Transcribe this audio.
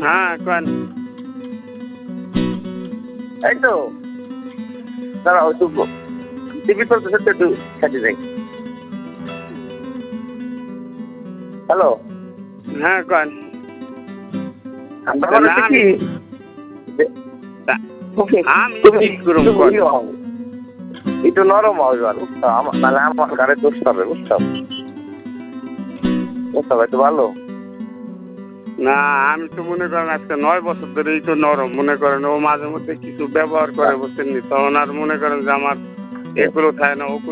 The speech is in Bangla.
হ্যাঁ কোন এই তো দাঁড়াও একটু টিভি চলতেছে তো একটু সাথে যাই। হ্যালো, হ্যাঁ কোন ব্যাপার হচ্ছে কি আমি তুমি কি করুম কোন একটু নরম হও এবার, বুঝছো? নাহলে আমার ঘরে দোষ হবে, বুঝছো? বুঝছো একটু ভালো। না আমি তো মনে করেন আজকে 9 বছর ধরে এই তো নরম মনে করেন ও মাঝে মধ্যে কিছু ব্যবহার করে বুঝছেন নি তখন আর মনে করেন যে আমার এগুলো থাকে না